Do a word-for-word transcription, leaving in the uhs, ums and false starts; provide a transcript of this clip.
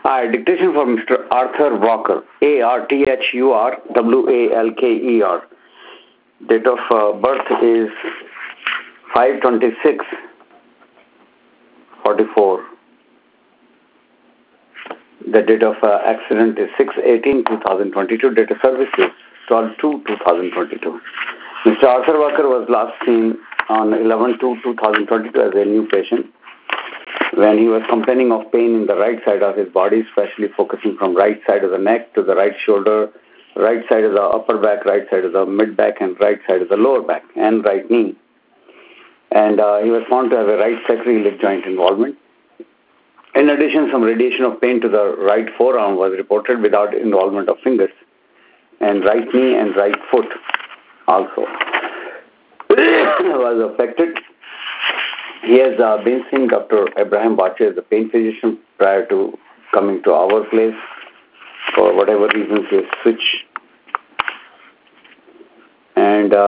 Hi, dictation for Mister Arthur Walker. A R T H U R W A L K E R. Date of uh, birth is five twenty-six forty-four. The date of uh, accident is six eighteen two thousand twenty-two. Date of service is twelve two two thousand twenty-two. Mister Arthur Walker was last seen on eleven two two thousand twenty-two as a new patient when he was complaining of pain in the right side of his body, especially focusing from right side of the neck to the right shoulder, right side of the upper back, right side of the mid back, and right side of the lower back, and right knee. And uh, he was found to have a right sacroiliac joint involvement. In addition, some radiation of pain to the right forearm was reported without involvement of fingers, and right knee and right foot also was affected. He has uh, been seeing Doctor Abraham Bache as a pain physician prior to coming to our place. For whatever reasons, he has switched. And uh,